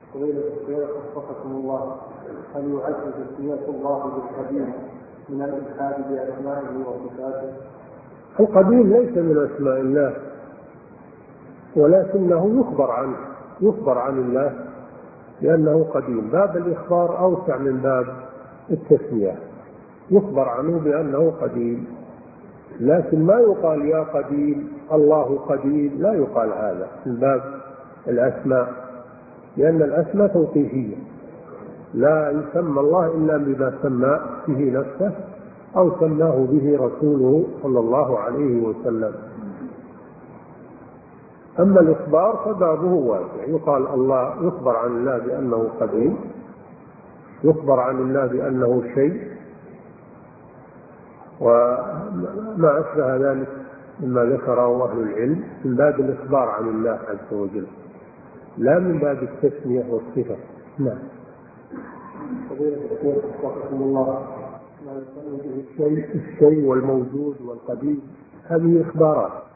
فضيلة الشيخ وفقكم الله، هل يعد تسمية الله بالقديم من الإلحاد بأسمائه وصفاته؟ القديم ليس من أسماء الله، ولكنه يخبر عن الله لأنه قديم. باب الإخبار أوسع من باب التسمية، يخبر عنه بأنه قديم، لكن ما يقال يا قديم الله قديم، لا يقال هذا من باب الأسماء، لأن الأسماء توقيفية، لا يسمى الله إلا بما سمى به نفسه أو سماه به رسوله صلى الله عليه وسلم. أما الإخبار فبابه واسع، يقال الله يخبر عن الله بأنه قديم، يخبر عن الله بأنه شيء، وما أشبه ذلك مما ذكره أهل العلم من باب الإخبار عن الله عز وجل، لا من باب التسمية والصفة. نعم. الله، الشيء والموجود والقديم هذه إخبارات.